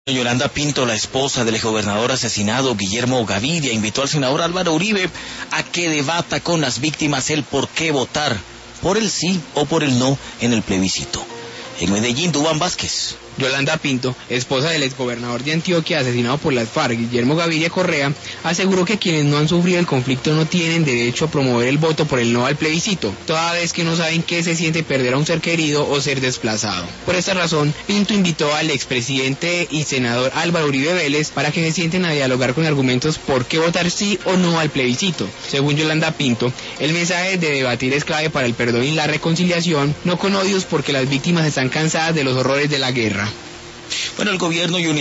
Yolanda Pinto, la esposa del exgobernador asesinado Guillermo Gaviria, invitó al senador Álvaro Uribe a que debata con las víctimas el por qué votar, por el sí o por el no en el plebiscito. En Medellín, Duván Vázquez. Yolanda Pinto, esposa del exgobernador de Antioquia asesinado por las FARC, Guillermo Gaviria Correa, aseguró que quienes no han sufrido el conflicto no tienen derecho a promover el voto por el no al plebiscito, toda vez que no saben qué se siente perder a un ser querido o ser desplazado. Por esta razón, Pinto invitó al expresidente y senador Álvaro Uribe Vélez para que se sienten a dialogar con argumentos por qué votar sí o no al plebiscito. Según Yolanda Pinto, el mensaje de debatir es clave para el perdón y la reconciliación, no con odios porque las víctimas están cansadas de los horrores de la guerra. Bueno, el gobierno y